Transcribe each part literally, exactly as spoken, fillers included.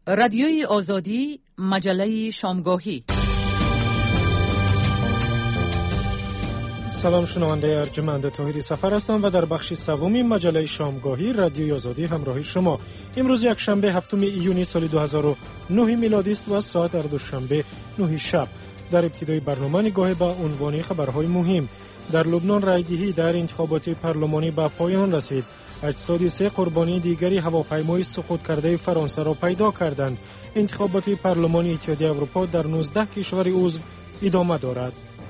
رادیوی آزادی، مجله شامگاهی. سلام شنونده ارجمند، طاهری سفر هستم و در بخش سوم مجله شامگاهی رادیوی آزادی همراهی شما. امروز یک شنبه هفتم ایونی سال دو هزار و نه میلادی است و ساعت در دوشنبه نه شب. در ابتدای برنامه نگاه به عنوان خبرهای مهم. در لبنان رایدهی در انتخابات پارلمانی به پایان رسید. اجساد سه قربانی دیگری هواپیمای سقوط کرده فرانسه را پیدا کردند. انتخابات پارلمانی اتحادیه اروپا در نوزده کشور عضو ادامه دارد.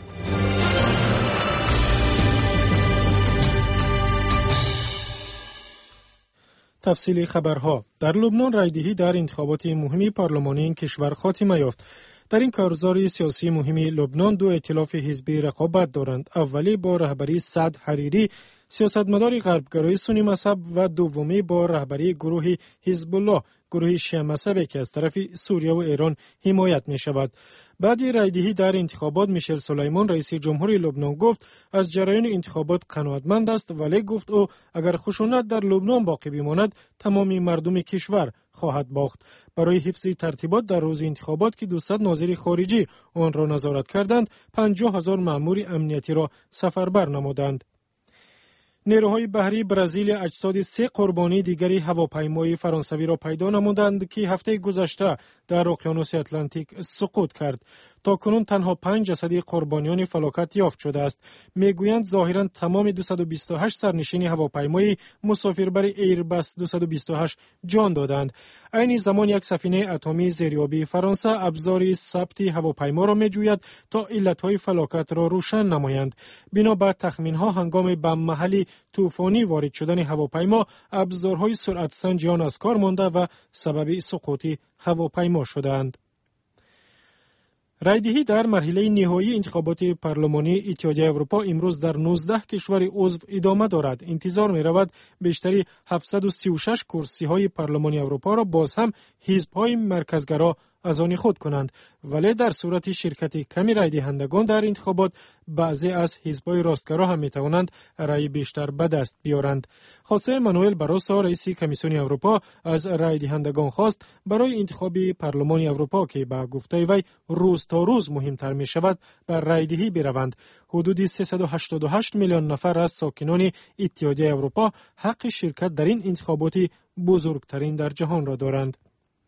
تفصیل خبرها. در لبنان رایدهی در انتخابات مهم پارلمانی این کشور خاتمه یافت. در این کارزار سیاسی مهم لبنان دو ائتلاف حزبی رقابت دارند. اولی با رهبری سعد حریری، سیاستمدار غربگرای سنی مذهب، و دومی با رهبری گروه حزب الله، گروه شیعه مذهبی که از طرف سوریه و ایران حمایت می شود. بعد رایدهی در انتخابات میشل سلیمان رئیس جمهوری لبنان گفت از جریان انتخابات قناعتمند است، ولی گفت او اگر خشونت در لبنان باقی بماند تمامی مردم کشور خواهد باخت. برای حفظ ترتیبات در روز انتخابات که دویست ناظر خارجی آن را نظارت کردند، پنجاه هزار مأمور امنیتی را سفربر نمودند. نیروهای بحری برزیل اجساد سه قربانی دیگری هواپیمای فرانسوی را پیدا نمودند که هفته گذشته در اقیانوس اتلانتیک سقوط کرد. تا کنون تنها پنج جسد قربانیان فلاکت یافت شده است. میگویند ظاهرا تمام دویست و بیست و هشت سرنشین هواپیمای مسافربر ایربس دویست و بیست و هشت جان دادند. عین زمان یک سفینه اتمی زیریابی فرانسه ابزار ثبت هواپیما را میجوید تا علتهای فلاکت را روشن نمایند. بنا به تخمینها هنگام به محل طوفانی وارد شدن هواپیما ابزارهای سرعت سنجی آن از کار مانده و سبب سقوط هواپیما شدند. رایدهی در مرحله نهایی انتخابات پارلمانی اتحادیه اروپا امروز در نوزده کشور عضو ادامه دارد. انتظار می رود بیشتری هفتصد و سی و شش کرسی های پارلمانی اروپا را باز هم حزب های مرکزگرا از آن خود کنند، ولی در صورت شرکت کمی رای دهندگان در انتخابات بعضی از حزب‌های راستگرا هم می‌توانند رای بیشتر به دست بیارند. خواسته مانوئل باروسو رئیس کمیسیون اروپا از رای دهندگان خواست برای انتخاب پارلمان اروپا که به گفته وی روز تا روز مهمتر می‌شود بر رای دهی بروند. حدود سیصد و هشتاد و هشت میلیون نفر از ساکنان اتحادیه اروپا حق شرکت در این انتخابات بزرگترین در جهان را دارند.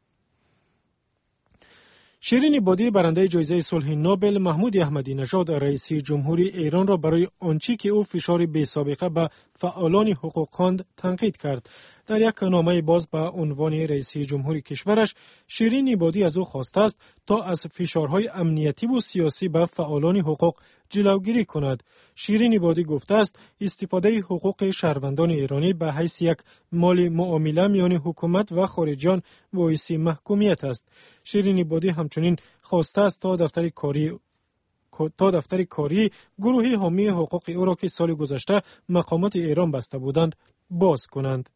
شیرین عبادی برنده جایزه صلح نوبل محمود احمدی نژاد رئیس جمهوری ایران را برای آنچه که او فشار بی‌سابقه به فعالان حقوق‌خوان تنقید کرد. در یک نامه باز به عنوان رئیس جمهوری کشورش، شیرین عبادی از او خواسته است تا از فشارهای امنیتی و سیاسی به فعالان حقوق جلوگیری کند. شیرین عبادی گفته است استفاده حقوق شهروندان ایرانی به حیث یک مال معامله میان حکومت و خارجیان باعث محکومیت است. شیرین عبادی همچنین خواسته است تا دفتر کاری تا دفتر کاری گروه حامی حقوق او را که سال گذشته مقامات ایران بسته بودند باز کنند.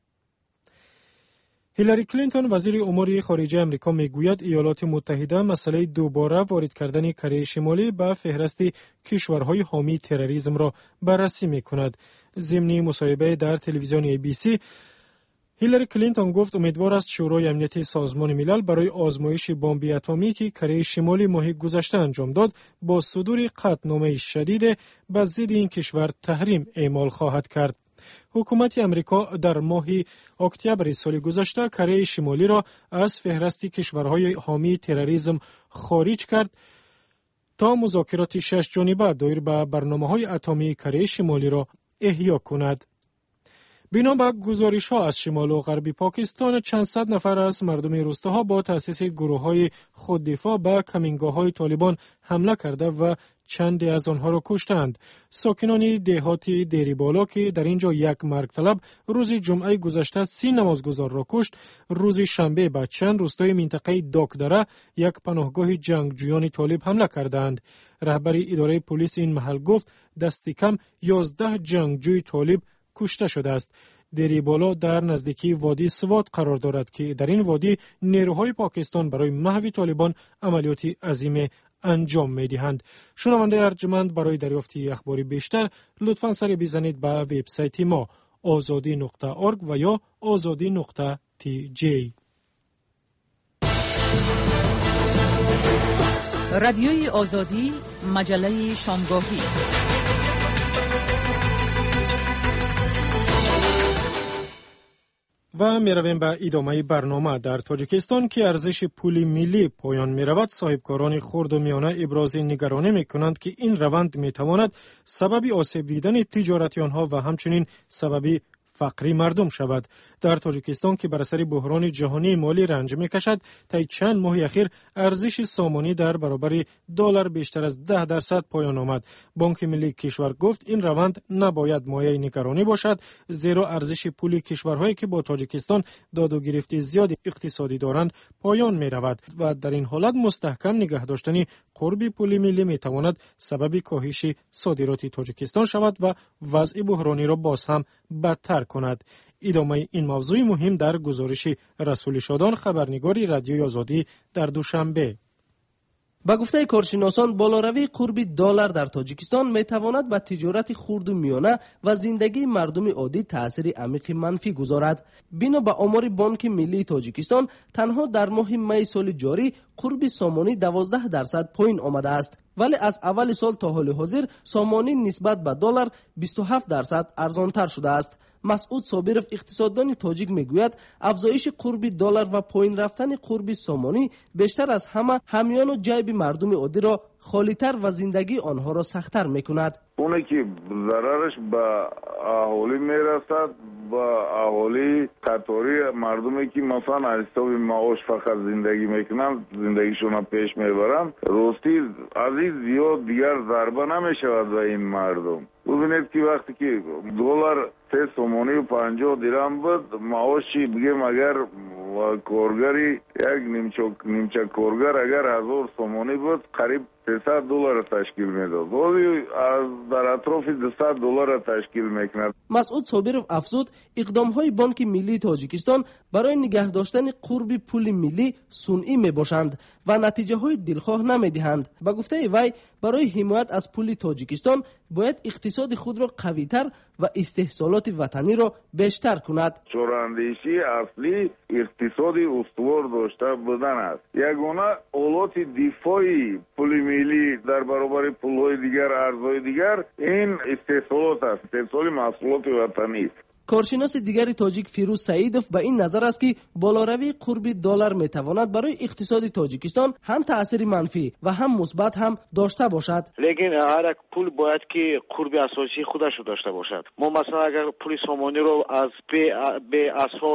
هیلاری کلینتون وزیر امور خارجه آمریکا میگوید ایالات متحده مسئله دوباره وارد کردن کره شمالی به فهرست کشورهای حامی تروریسم را بررسی میکند. ضمن مصاحبه در تلویزیون ای بی سی، هیلاری کلینتون گفت امیدوار است شورای امنیت سازمان ملل برای آزمایش بمب اتمی که کره شمالی ماه گذشته انجام داد با صدور قطعنامه شدید به ضد این کشور تحریم اعمال خواهد کرد. حکومت امریکا در ماه اکتبر سال گذشته کره شمالی را از فهرست کشورهای حامی تروریسم خارج کرد تا مذاکرات شش جانبه دایر به برنامه‌های اتمی کره شمالی را احیا کند. بنا به گزارش‌ها از شمال و غرب پاکستان، چند صد نفر از مردم روستاها با تأسیس گروه‌های خوددفاع به کمینگاه‌های طالبان حمله کرده و چند از آنها را کشتند. ساکنان دهات دیری بالا که در اینجا یک مرگ طلب روز جمعه گذشته سی نمازگزار را کشت، روز شنبه به چند روستای منطقه داکدره یک پناهگاه جنگجویان طالب حمله کردند. رهبر اداره پلیس این محل گفت دست کم یازده جنگجوی طالب کشته شده است. دیری بالا در نزدیکی وادی سوات قرار دارد که در این وادی نیروهای پاکستان برای محو طالبان عملیاتی عظیم انجام می‌دهند. شنونده ارجمند، برای دریافت اخباری بیشتر لطفاً سر بزنید به وبسایت ما آزادی نقطه اورگ و یا آزادی نقطه تی جی. رادیوی آزادی، مجله شامگاهی. و می رویم به ادامه برنامه. در تاجیکستان که ارزش پول ملی پایان می رود، صاحبکاران خرد و میانه ابراز نگرانی می کنند که این روند می تواند سبب آسیب دیدن تجارتی آنها و همچنین سبب فقری مردم شود. در تاجیکستان که بر اثر بحران جهانی مالی رنج می‌کشد، طی چند ماه اخیر ارزش سامانی در برابر دلار بیشتر از ده درصد پایان آمد. بانک ملی کشور گفت این روند نباید مایه نگرانی باشد، زیرا ارزش پول کشورهایی که با تاجیکستان داد و گرفت زیاد اقتصادی دارند پایان می‌رود و در این حالت مستحکم نگه داشتن قرب پول ملی می‌تواند سبب کاهش صادرات تاجیکستان شود و وضع بحرانی را باز هم بدتر کند. ادامه این موضوع مهم در گزارش رسول شادان، خبرنگار رادیوی آزادی در دوشنبه. با گفته کارشناسان، بالاروی قرب دلار در تاجیکستان میتواند به تجارت خرد و میانه و زندگی مردم عادی تأثیر عمیق منفی گذارد. بنا به آمار بانک ملی تاجیکستان، تنها در ماه می سال جاری قرب سامانی دوازده درصد پایین آمده است، ولی از اول سال تا حال حاضر سامانی نسبت به دلار بیست و هفت درصد ارزانتر شده است. مسعود صابرов اقتصاددان تاجیک میگوید افزایش قرب دلار و پایین رفتن قرب سامانی بیشتر از همه همیان و جیب مردم عادی را خالی‌تر و زندگی آنها را سخت‌تر می‌کند. اونی که ضررش به اهالی میرسد، با اهالی قطاری مردمی که مثلا از حساب معاش فقط زندگی میکنن، زندگیشون پیش میبرن، راستی از این زیاد دیگر ضربه نمیشود به این مردم. ببینید که وقتی که دلار سه سومانی و پنجاه درهم بود، معاشی بگیم اگر کارگری یک نیمچه نیمچه کارگر اگر هزار سومانی بود، قریب سیصد دلار تشکیل میداد. ولی از در اطراف دویست دلار تشکیل میکند. مسعود صابرов افزود اقدام‌های بانک ملی تاجیکستان برای نگه داشتن قرب پول ملی صنعی میباشند و نتیجه‌های دلخواه نمیدهند. با گفته وی برای حمایت از پول تاجیکستان باید اقتصاد خود را قوی‌تر و استحصالات وطنی را بیشتر کند. چوراندیشی اصلی اقتصادی استوار داشته بودن است. یگانه آلات دفاعی پول ملی در برابر پول‌های دیگر، ارزهای دیگر، این استحصالات است، استحصال محصولات وطنی. کارشناس دیگری تاجیک فیروز سعیدов به این نظر است که بالاروی قرب دلار میتواند برای اقتصاد تاجیکستان هم تأثیر منفی و هم مثبت هم داشته باشد. لیکن هر پول باید که قرب اساسی خودش رو داشته باشد. ما مثلا اگر پول سامانی رو از به اساس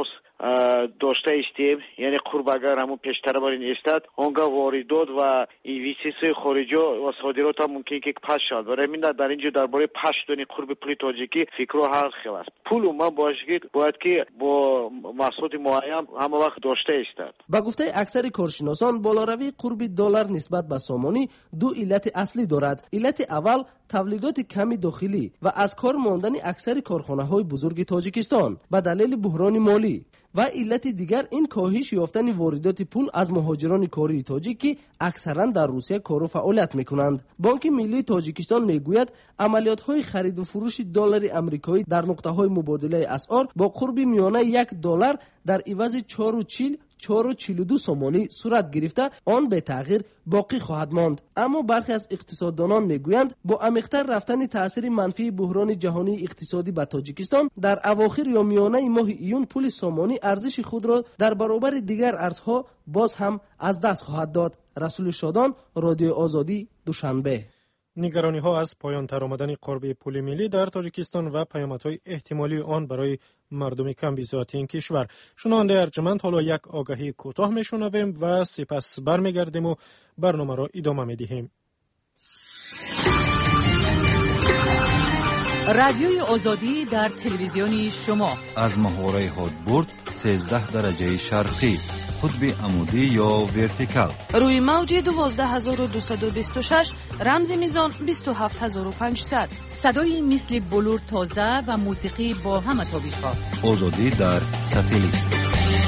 داشته استیم، یعنی قرب اگر همون پیشتر برین استاد، اونگاه واردات و اینوستیسیون خارجی و صادرات هم ممکن که پاش شد. برای همین در اینجا درباره پاش دادن قرب پول تاجیکی فکر و حل خیلی است. پول ما باشه باید که با محصولات معین همه وقت داشته استاد. با گفته اکثر کارشناسان، بالاروی قرب دلار نسبت به سامانی دو علت اصلی دارد. علت اول تولیدات کمی داخلی و از کار ماندن اکثر کارخانه‌های بزرگ تاجیکستان به دلیل بحران مالی و علت دیگر این کاهش یافتن واردات پول از مهاجران کاری تاجیک که اکثرا در روسیه کار و فعالیت میکنند. بانک ملی تاجیکستان میگوید عملیات‌های خرید و فروش دلار آمریکایی در نقطه‌های مبادله اسعار با قرب میانه یک دلار در عوض چهار و چهل چهار و چهل و دو سومانی صورت گرفته، آن به تغییر باقی خواهد ماند. اما برخی از اقتصاددانان میگویند با عمیق‌تر رفتن تاثیر منفی بحران جهانی اقتصادی به تاجیکستان در اواخر یا میانه ماه ایون پول سامانی ارزش خود را در برابر دیگر ارزها باز هم از دست خواهد داد. رسول شادان، رادیو آزادی، دوشنبه. نگرانی ها از پایان تر آمدن قرب پول ملی در تاجیکستان و پیامدهای احتمالی آن برای مردم کم بی‌ذاتی این کشور. شنونده ارجمند، حالا یک آگهی کوتاه میشنویم و سپس برمیگردیم و برنامه را ادامه میدهیم. رادیوی آزادی در تلویزیونی شما از محوره هدبرد سیزده درجه شرقی، قطب عمودی یا ورتیکال، روی موج دوازده هزار و دویست و بیست و شش، رمز میزان بیست و هفت هزار و پانصد. صدای مثل بلور تازه و موسیقی با همه تابش‌ها. آزادی در ساتلیت.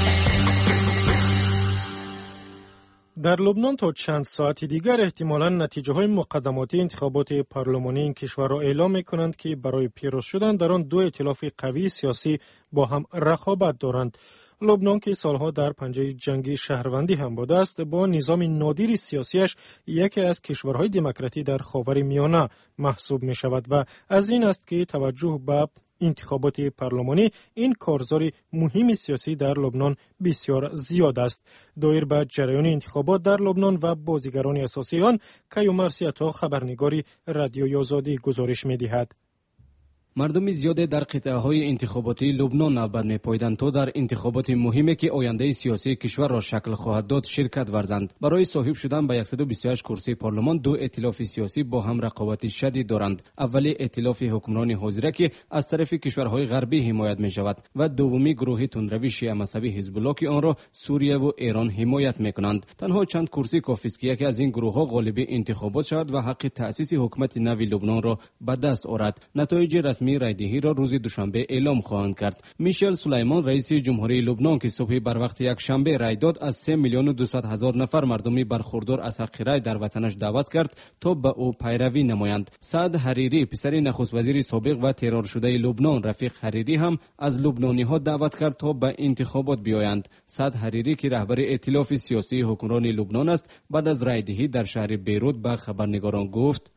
در لبنان تا چند ساعت دیگر احتمالاً نتیجه های مقدماتی انتخابات پارلمانی این کشور را اعلام می کنند که برای پیروز شدن در آن دو ائتلاف قوی سیاسی با هم رقابت دارند. لبنان که سالها در پنجه جنگ شهروندی هم بوده است، با نظام نادیر سیاسیش یکی از کشورهای دموکراتی در خاورمیانه محسوب می شود و از این است که توجه به انتخابات پارلمانی این کارزار مهم سیاسی در لبنان بسیار زیاد است. دایر به جریان انتخابات در لبنان و بازیگران اساسی آن کیومر سیاتا خبرنگاری رادیوی آزادی گزارش می دهد. مردم زیاد در قطعه های انتخاباتی لبنان نوبت می‌پایدند تا در انتخابات مهمی که آینده سیاسی کشور را شکل خواهد داد شرکت ورزند. برای صاحب شدن به صد و بیست و هشت کرسی پارلمان دو ائتلاف سیاسی با هم رقابت شدید دارند. اولی ائتلاف حکمران حاضره که از طرف کشورهای غربی حمایت می‌شود و دومی گروه تندروی شیعه مذهبی حزب الله که آن را سوریه و ایران حمایت می‌کنند. تنها چند کرسی کافی است که یکی از این گروه‌ها غالب انتخابات شود و حق تأسیس حکومت نوی لبنان را به دست آورد. نتایج رسمی رایدهی را روز دوشنبه اعلام خواهند کرد. میشل سلیمان رئیس جمهوری لبنان که صبح بر وقت یک شنبه رای داد، از سه میلیون و دویست هزار نفر مردمی برخوردار از حق رای در وطنش دعوت کرد تا به او پیروی نمایند. سعد حریری پسر نخست وزیر سابق و ترور شده لبنان رفیق حریری هم از لبنانی ها دعوت کرد تا به انتخابات بیایند. سعد حریری که رهبر ائتلاف سیاسی حکمران لبنان است، بعد از رایدهی در شهر بیروت به خبرنگاران گفت: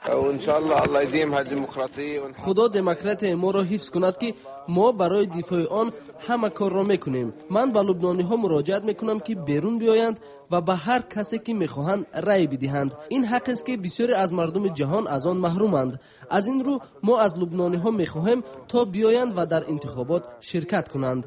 خدا دموکرات ما را حفظ کند که ما برای دفاع آن همه کار را میکنیم. من به لبنانی ها مراجعت میکنم که بیرون بیایند و به هر کسی که میخواهند رأی بدهند. این حق است که بسیاری از مردم جهان از آن محرومند. از این رو ما از لبنانی ها میخواهیم تا بیایند و در انتخابات شرکت کنند.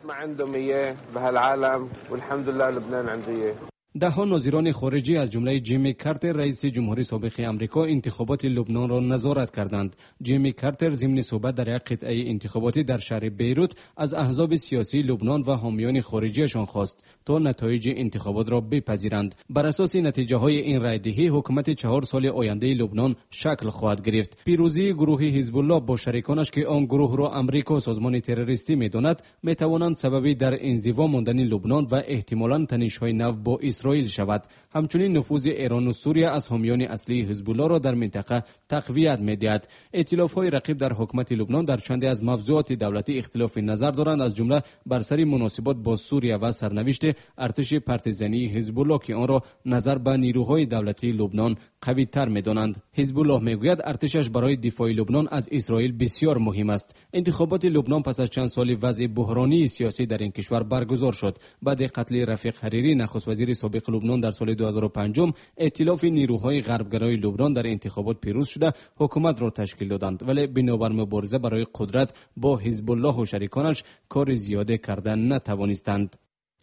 ده ها ناظران خارجی از جمله جیمی کارتر رئیس جمهوری سابق آمریکا انتخابات لبنان را نظارت کردند. جیمی کارتر ضمن صحبت در یک قطعه انتخاباتی در شهر بیروت از احزاب سیاسی لبنان و حامیان خارجیشان خواست تا نتایج انتخابات را بپذیرند. بر اساس نتیجه های این رایدهی حکومت چهار سال آینده لبنان شکل خواهد گرفت. پیروزی گروه حزب الله با شریکانش که آن گروه را آمریکا سازمان تروریستی می‌داند می‌توانند سببی در انزوا ماندن لبنان و احتمالاً تنش‌های نو با اسرائیل شود. همچنین نفوذ ایران و سوریه از حامیان اصلی حزب الله را در منطقه تقویت می‌دهد. ائتلاف‌های رقیب در حکومت لبنان در چند از موضوعات دولتی اختلاف نظر دارند، از جمله بر سر مناسبات با سوریه و سرنوشت ارتش پرتیزانی حزب الله که آن را نظر به نیروهای دولتی لبنان قوی تر می‌دانند. حزب الله میگوید ارتشش برای دفاع لبنان از اسرائیل بسیار مهم است. انتخابات لبنان پس از چند سال وضع بحرانی سیاسی در این کشور برگزار شد. بعد قتل رفیق حریری نخست وزیر سابق لبنان در سال دو هزار و پنج، ائتلاف نیروهای غربگرای لبنان در انتخابات پیروز شده حکومت را تشکیل دادند، ولی بنابر مبارزه برای قدرت با حزب الله و شریکانش کار زیاده کردن نتوانستند.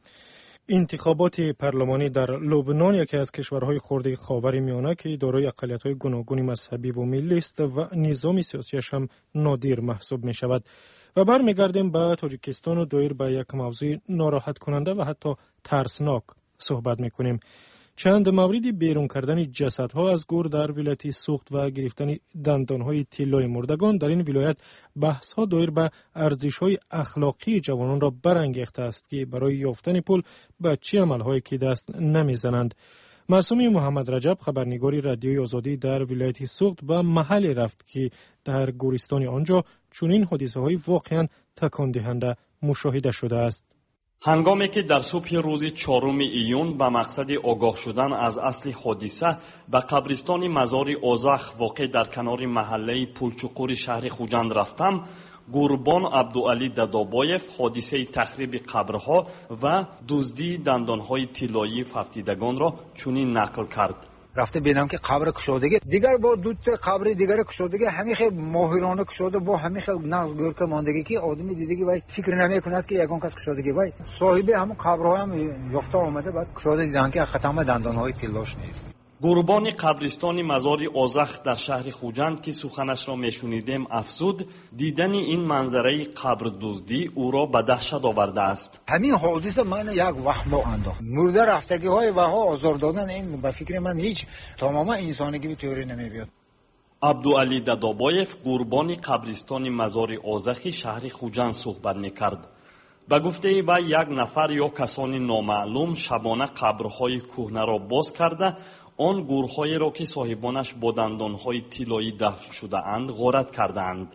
انتخابات پارلمانی در لبنان یکی از کشورهای خرد خاورمیانه که دارای اقلیت‌های گوناگون مذهبی و ملی است و نظام سیاسیش هم نادر محسوب می شود. و برمیگردیم به تاجیکستان و دایر به یک موضوع ناراحت کننده و حتی ترسناک صحبت میکنیم. چند موردی بیرون کردن جسدها از گور در ولایت سوخت و گرفتن دندانهای طلای مردگان در این ولایت بحث‌ها دایر به ارزش‌های اخلاقی جوانان را برانگیخته است که برای یافتن پول به چه عمل‌هایی که دست نمیزنند. معصومی محمد رجب خبرنگاری رادیوی آزادی در ولایت سوخت به محل رفت که در گورستان آنجا چنین حادثه‌های واقعاً تکان دهنده مشاهده شده است. هنگامی که در صبح روز چهارم ایون به مقصد آگاه شدن از اصل حادثه به قبرستان مزار اوزخ واقع در کنار محله پولچوقور شهر خوجند رفتم، قربان عبدعلی ددابایف حادثه تخریب قبرها و دزدی دندانهای طلایی ففتیدگان را چنین نقل کرد: رفته بینم که قبر کشادگی دیگر با دو تا قبر دیگر کشادگی همیشه ماهرانه کشاده با همیشه نقض گور که ماندگی که آدمی دیده که وای فکر نمیکند که یگان کس کشادگی وای صاحب همون قبرها هم یافته آمده بعد کشاده دیدن که ختم دندانهای طلاش نیست. قربان قبرستان مزار اوزخ در شهر خوجند که سخنش را میشنیدیم افزود دیدن این منظره قبر دزدی او را به دهشت آورده است. همین حادثه من یک وهم انداخت. مرده رفتگی های و ها آزار دادن این به فکر من هیچ تمام انسانیگی به تئوری نمیاد. عبدعلی ددابایف قربان قبرستان مزار اوزخ شهر خوجند صحبت میکرد. به گفته او یک نفر یا کسانی نامعلوم شبانه قبرهای کهنه را باز کرده آن گورهایی را که صاحبانش با دندانهای طلایی دفن شده اند غارت کردند.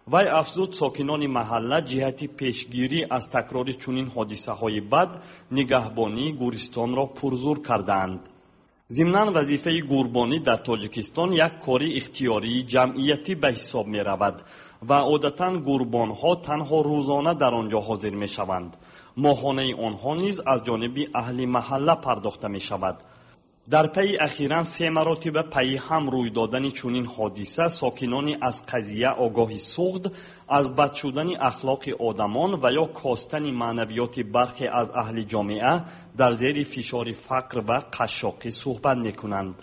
وی افزود ساکنان محله جهت پیشگیری از تکرار چنین حادثه های بد نگهبانی گورستان را پرزور کردند. ضمناً وظیفه گوربانی در تاجیکستان یک کاری اختیاری جمعیتی به حساب می رود و عادتاً گوربان ها تنها روزانه در آنجا حاضر می شوند. ماهانه آنها نیز از جانب اهل محله پرداخته می شود. در پی اخیراً سه مراتب پی هم روی دادن چنین حادثه ساکنان از قضیه آگاهی سوخت از بد شدن اخلاق آدمان و یا کاستن معنویات برخی از اهل جامعه در زیر فشار فقر و قشاقی صحبت میکنند.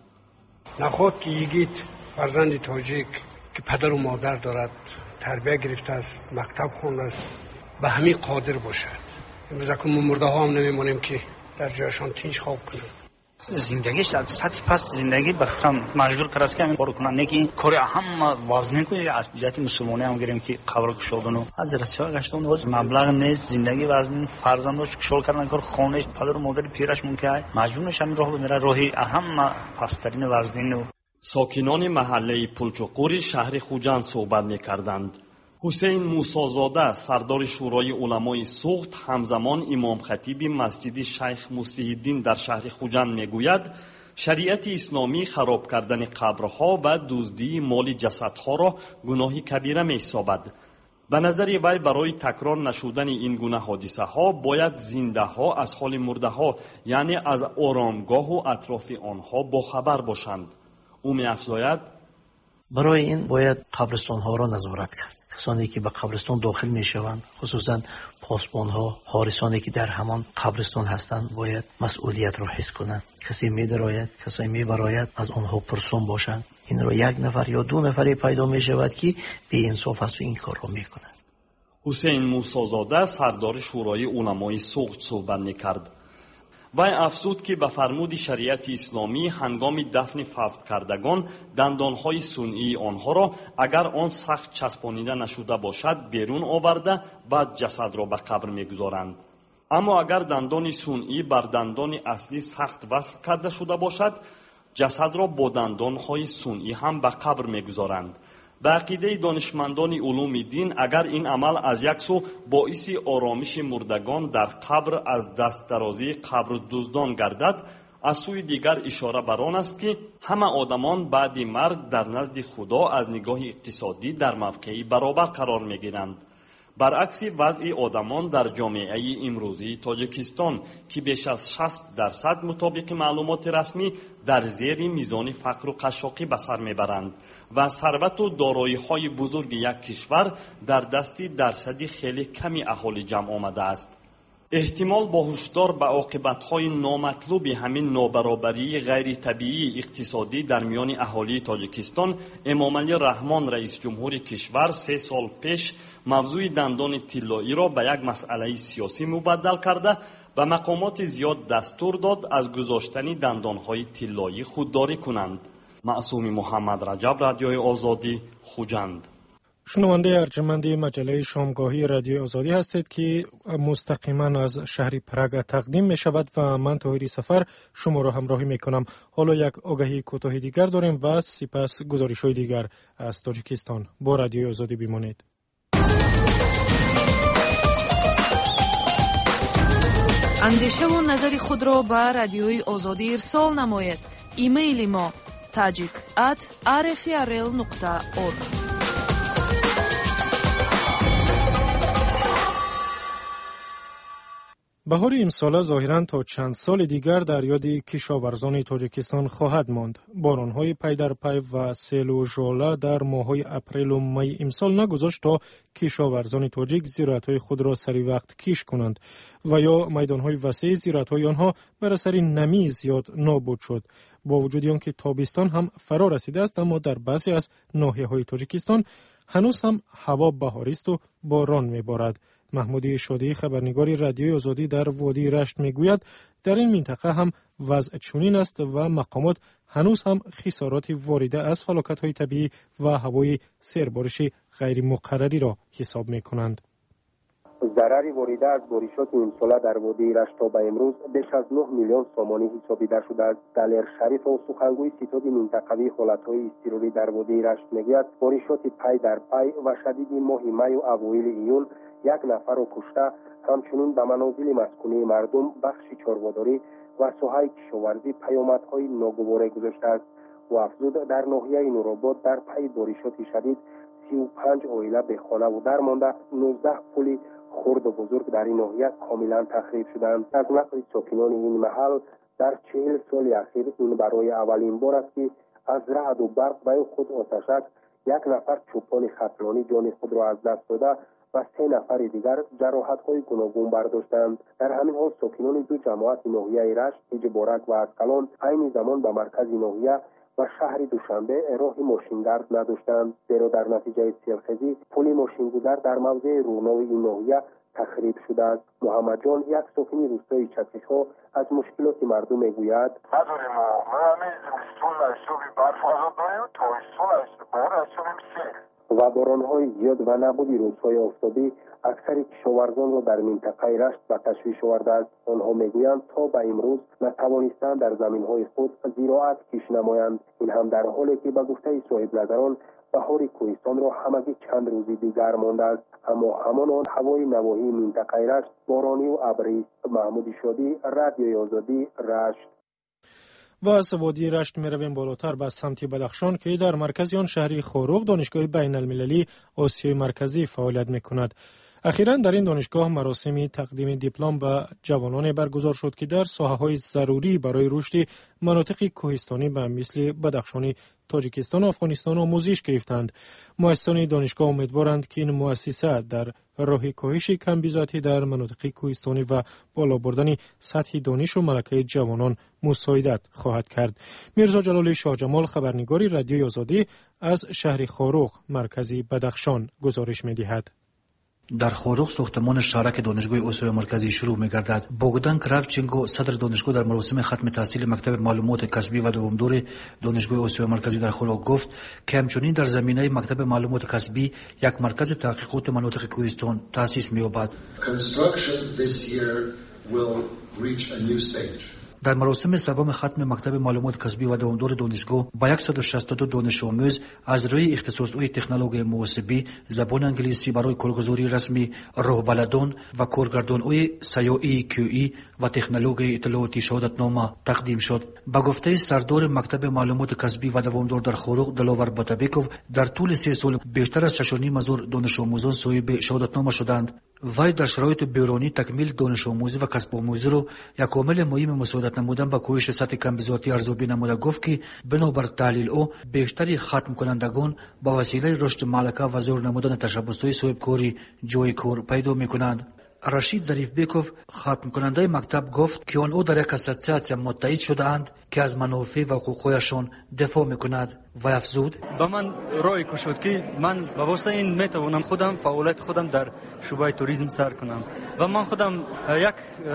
نخواهد که یگیت فرزند تاجیک که پدر و مادر دارد، تربیه گرفته است، مکتب خونده است، به همین قادر باشد. امروز که ما مرده ها هم نمیمونیم که در جایشان تنش خواب کنند. زندگیش از سطح پس زندگی بخرم مجبور کرد که همین کارو کنن، نه که کاری هم وزن کنی از جهت مسلمانی هم گیریم که قبر کشودن و از رسیه گشتن و مبلغ نیست زندگی وزن فرزندش کشول کردن کار خونش پدر و مادر پیرش مونکه مجبور میشن راه بمیره راهی اهم پسترین وزنین و ساکنان محله پلچوقوری شهر خوجند صحبت میکردند. حسین موسی‌زاده سردار شورای علمای سوخت همزمان امام خطیب مسجد شیخ مصلح الدین در شهر خوجند میگوید شریعت اسلامی خراب کردن قبرها و دزدی مال جسدها را گناهی کبیره می‌حسابد. به نظر وی برای تکرار نشدن این گونه حادثه ها باید زنده ها از حال مرده ها یعنی از آرامگاه و اطراف آنها باخبر باشند. او می‌افزاید برای این باید قبرستان ها را نظارت کرد. کسانی که به قبرستان داخل می شوند خصوصا پاسبان ها حارسانی که در همان قبرستان هستند باید مسئولیت را حس کنند. کسی می دراید کسی می براید از آنها پرسان باشند. این را یک نفر یا دو نفری پیدا می شود که بی انصاف است و این کار را می کنند. حسین موسی‌زاده سردار شورای علمای سوخت صحبت می کرد. وی افزود که به فرمود شریعت اسلامی هنگام دفن فوت کردگان دندانهای صنعی آنها را اگر آن سخت چسبانیده نشده باشد بیرون آورده بعد جسد را به قبر میگذارند. اما اگر دندان صنعی بر دندان اصلی سخت وصل کرده شده باشد جسد را با دندانهای صنعی هم به قبر میگذارند. به عقیده دانشمندان علوم دین اگر این عمل از یک سو باعث آرامش مردگان در قبر از دست درازی قبر دزدان گردد، از سوی دیگر اشاره بر آن است که همه آدمان بعد مرگ در نزد خدا از نگاه اقتصادی در موقعی برابر قرار میگیرند. برعکس وضع آدمان در جامعه امروزی تاجیکستان که بیش از شصت درصد مطابق معلومات رسمی در زیر میزان فقر و قشاقی به سر میبرند و ثروت و دارایی های بزرگ یک کشور در دست درصدی خیلی کمی اهالی جمع آمده است. احتمال با هشدار به عاقبت‌های نامطلوب همین نابرابری غیر طبیعی اقتصادی در میان اهالی تاجیکستان، امام علی رحمان رئیس جمهور کشور سه سال پیش موضوع دندان طلایی را به یک مسئله سیاسی مبدل کرده به مقامات زیاد دستور داد از گذاشتن دندانهای طلایی خودداری کنند. معصوم محمد رجب، رادیوی آزادی، خوجند. شنونده ارجمند مجله شامگاهی رادیو آزادی هستید که مستقیما از شهر پراگ تقدیم می شود و من طاهری سفر شما را همراهی می کنم. حالا یک آگهی کوتاه دیگر داریم و سپس گزارش های دیگر از تاجیکستان. با رادیو آزادی بمانید. اندیشه و نظر خود را به رادیوی آزادی ارسال نماید. ایمیل ما tajik at r f r l nokta org. بهار امسال ظاهراً تا چند سال دیگر در یاد کشاورزان تاجیکستان خواهد ماند. باران‌های پی در پی و سیل و ژوله در ماه‌های اپریل و می امسال نگذاشت تا کشاورزان تاجیک زراعت‌های خود را سری وقت کش کنند و یا میدان‌های وسیع زراعت‌های آنها بر اثر نمی زیاد نابود شد. با وجود آنکه تابستان هم فرا رسیده است، اما در بعضی از ناحیه‌های تاجیکستان هنوز هم هوا بهاری است و باران می‌بارد. محمودی شادی خبرنگار رادیوی آزادی در وادی رشت میگوید در این منطقه هم وضع چنین است و مقامات هنوز هم خسارات وارده از فلاکت‌های طبیعی و هوای سیربارش غیر مقرری را حساب می‌کنند. ضرری واریده از بارشات امساله در وادی رشت تا به امروز بیش از نه میلیون سامانی حسابیده شده است. دلیر شریف و سخنگوی ستاد منطقوی حالتهای اضطراری در وادی رشت میگوید بارشات پی در پی و شدید ماه می و اوایل ایون یک نفر را کشته، همچنین به منازل مسکونی مردم، بخش چارواداری و ساحه کشاورزی پیامدهای ناگوار گذاشته است و افزود در ناحیه نورآباد در پی بارشات شدید سی و پنج عائله به خانه و در مانده نوزده پل خرد و بزرگ در این ناحیه کاملا تخریب شدند. از نقل ساکنان این محل در چهل سال اخیر این برای اولین بار است که از رعد و برق و خود آتشک یک نفر چوپان خطلانی جان خود را از دست داده و سه نفر دیگر جراحت‌های گوناگون برداشتند. در همین حال ساکنان دو جماعت ناحیه رشت، اجبارک و اسکلان عین زمان به مرکز ناحیه و شهر دوشنبه راه ماشینگرد نداشتند، زیرا در نتیجه سیلخیزی پل ماشینگذر در موضع رونوی این ناحیه تخریب شده است. محمد جان، یک ساکن روستای چکش‌ها، از مشکلات مردم میگوید: نداریم ما همین زمستون نشوبی برف آزاد داریم، تابستون بار نشوبیم سیل و باران‌های زیاد و نبود روزهای آفتابی اکثر کشاورزان را در منطقه رشت به تشویش آورده است. آنها میگویند تا به امروز نتوانستند در زمین‌های خود زراعت کش نمایند. این هم در حالی که به گفته صاحب نظران بهار کوهستان را همگی چند روزی دیگر مانده است، اما همان آن هوای نواحی منطقه رشت بارانی و ابری. محمود شادی، رادیوی آزادی، رشت. و از وادی رشت می رویم بالاتر به سمت بدخشان که در مرکز آن شهری خوروغ دانشگاه بین المللی آسیای مرکزی فعالیت می کند. اخیراً در این دانشگاه مراسم تقدیم دیپلم به جوانان برگزار شد که در ساحه‌های ضروری برای رشد مناطق کوهستانی به مثل بدخشان، تاجیکستان و افغانستان آموزش گرفتند. مؤسسان دانشگاه امیدوارند که این مؤسسه در راه کاهش کمبیزاتی در مناطق کوهستانی و بالا بردن سطح دانش و ملکه جوانان مساعدت خواهد کرد. میرزا جلال شاه جمال، خبرنگاری رادیوی آزادی از شهر خوروغ مرکزی بدخشان گزارش می‌دهد. در خوروغ ساختمان شارک دانشگاه آسیای مرکزی شروع می‌گردد. بوگدان کراوچنکو، صدر دانشگاه، در مراسم ختم تحصیل مکتب معلومات کسبی و دوامدار دانشگاه آسیای مرکزی در خوروغ گفت که همچنین در زمینه مکتب معلومات کسبی یک مرکز تحقیقات مناطق کوهستان تأسیس می‌یابد. در مراسم سوم ختم مکتب معلومات کسبی و دوامدار دانشگاه با صد و شصت و دو دانش آموز از روی اختصاص‌های تکنولوژی محاسبی، زبان انگلیسی برای کارگزاری رسمی، راهبلدان و کارگردان‌های سیاحی کیوئی و تکنولوژی اطلاعاتی شهادتنامه تقدیم شد. با گفته سردار مکتب معلومات کسبی و دوامدار در خوروغ، دلاور باتابیکوف، در طول سه سال بیشتر از شش و نیم هزار دانش آموزان صاحب شهادتنامه شدند. وی در شرایط بیرونی تکمیل دانش آموزی و کسب آموزی را یک عامل مهم مساعدت نمودن به کاهش سطح کمبیزاتی ارزیابی نموده. گفت که بنابر تحلیل او بیشتری ختم کنندگان با وسیله رشد ملکه و زور نمودن تشبس‌های صاحب کاری جای کار پیدا می‌کنند. رشید ظریف بیکوف، ختم کننده مکتب، گفت که آنها در یک اسوسیاسیون متحد شده‌اند که از منافع و حقوق‌هایشان دفاع می‌کند. و افزود: با من رای کشید که من به واسطه این میتوانم خودم فعالیت خودم در شعبه توریسم سر کنم و من خودم یک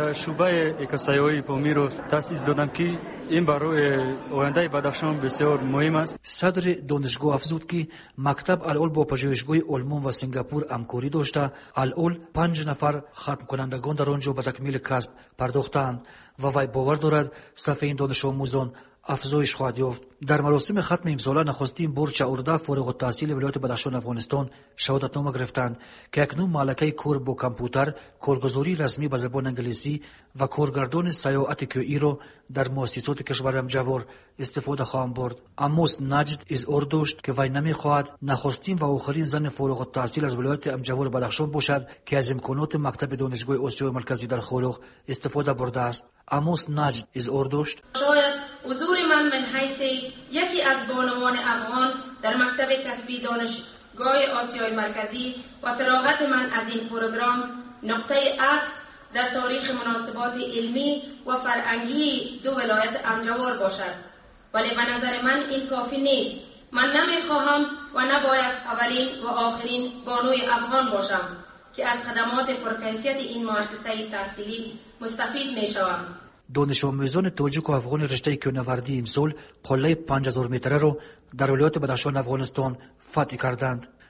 شعبه اکوسیاحی پامی رو تأسیس دادم که این برای آینده بدخشان بسیار مهم است. صدر دانشگاه افزود که مکتب الان با پژوهشگاه آلمان و سنگاپور همکاری داشته. الان پنج نفر ختم کنندگان در آنجا به تکمیل کسب پرداختند و وی باور دارد صف این دانش آموزان افزایش خواهد یافت. در مراسم ختم امساله نخستین برج ارده فارغ التحصیل ولایت بدخشان افغانستان شهادتنامه گرفتند که اکنون ملکه کار با کامپیوتر، کارگزاری رسمی به زبان انگلیسی و کارگردان سیاحت کیوئی را در مؤسسات کشور همجوار استفاده خواهند برد. عموس نجد اظهار داشت که وی نمی‌خواهد نخستین و آخرین زن فارغ التحصیل از ولایت همجوار بدخشان باشد که از امکانات مکتب دانشگاه آسیای مرکزی در خوروغ استفاده برده است. عموس نجد اظهار داشت: شاید حضور من من حیث یکی از بانوان افغان در مکتب کسبی دانشگاه آسیای مرکزی و فراغت من از این پروگرام نقطه عطف در تاریخ مناسبات علمی و فرهنگی دو ولایت همجوار باشد، ولی به نظر من این کافی نیست. من نمیخواهم و نباید اولین و آخرین بانوی افغان باشم که از خدمات پرکیفیت این مؤسسه تحصیلی مستفید میشوم. دانش آموزان تاجیک و افغان رشته کوهنوردی امسال قله پنج هزار متره را در ولایت بدخشان افغانستان فتح کردند.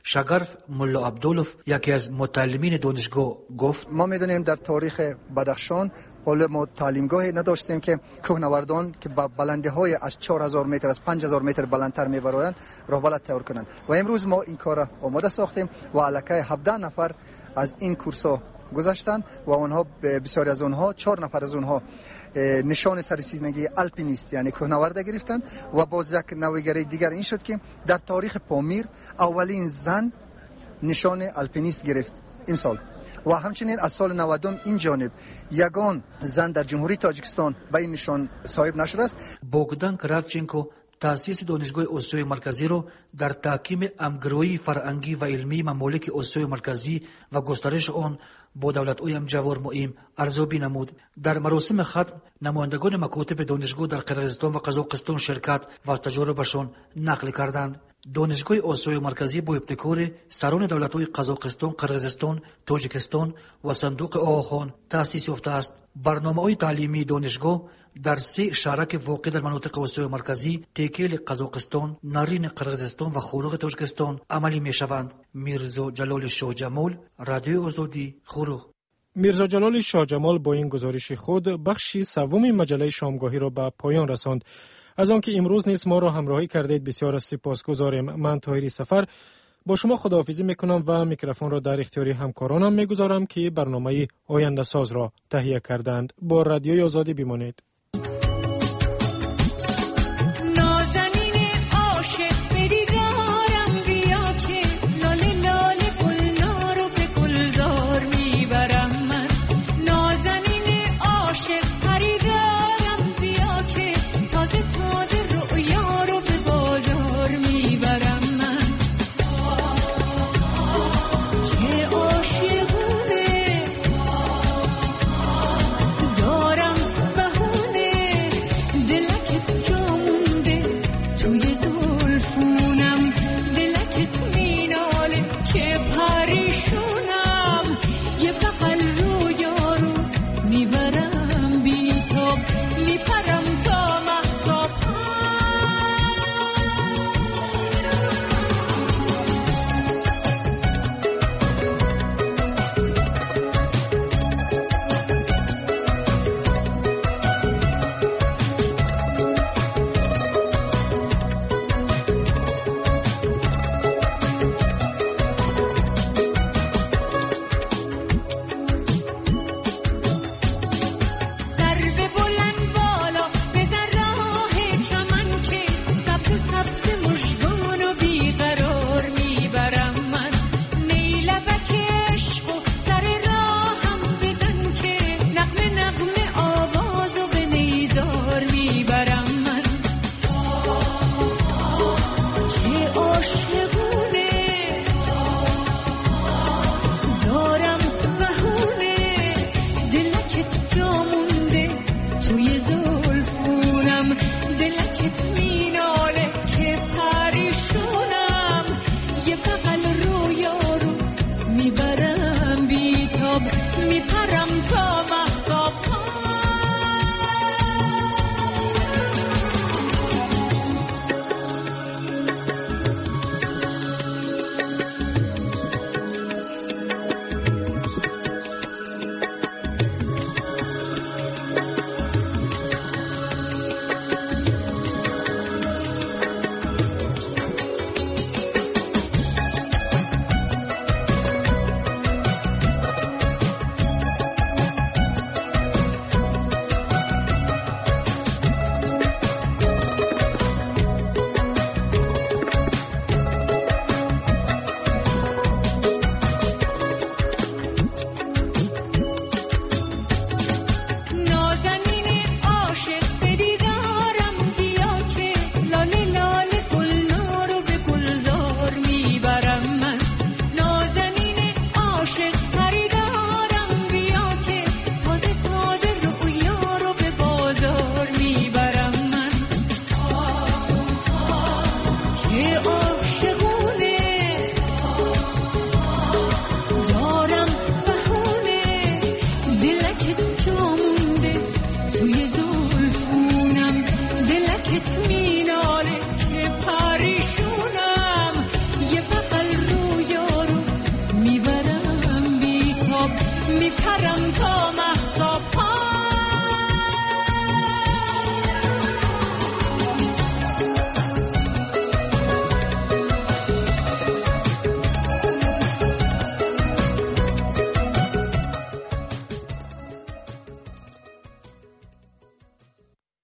شگرف ملا عبدالوف یکی از متعلمین دانشگاه گفت ما میدونیم در تاریخ بدخشان حالا ما تعلیمگاهی نداشتیم که کوهنوردان که با بلندی های از چهار هزار متر از پنج هزار متر بلندتر میبرایند راه بلد تیار کنند و امروز ما این کار آماده ساختیم و علاکه هفده نفر از این کورسا گذاشتند و آنها بسیاری از آنها چهار نفر از آنها نشان سررسیدگی الپینیست یعنی کوهنورده گرفتند و باز یک نویگری دیگر این شد که در تاریخ پامیر اولین زن نشان الپینیست گرفت امسال و همچنین از سال نود این جانب یگان زن در جمهوری تاجیکستان به این نشان صاحب نشده است. بوگدان کراوچنکو تأسیس دانشگاه آسیای مرکزی را در تحکیم همگرایی فرهنگی و علمی ممالک آسیای مرکزی و گسترش آن با دولت‌های همجوار مهم ارزیابی نمود. در مراسم ختم نمایندگان مکاتب دانشگاه در قرقیزستان و قزاقستان شرکت و از تجاربشان نقل کردند. دانشگاه آسیای مرکزی با ابتکار سران دولت‌های قزاقستان، قرقیزستان، تاجیکستان و صندوق آخان تأسیس یافته است. برنامه‌های تعلیمی دانشگاه در سه شهرک واقع در مناطق آسیای مرکزی، تیکیل قزاقستان، نارین قرقیزستان و خوروغ تاجیکستان عملی می‌شوند. میرزا جلال شاه جمال، رادیو آزادی، خوروغ. میرزا جلال شاه جمال با این گزارش خود بخشی سوم مجله شامگاهی را به پایان رساند. از آنکه امروز نیز ما را همراهی کردید بسیار سپاسگزاریم. من طاهری سفر با شما خداحافظی میکنم و میکروفون را در اختیار همکارانم میگذارم که برنامه آینده ساز را تهیه کردند. با رادیوی آزادی بمانید.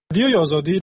رادیوی آزادی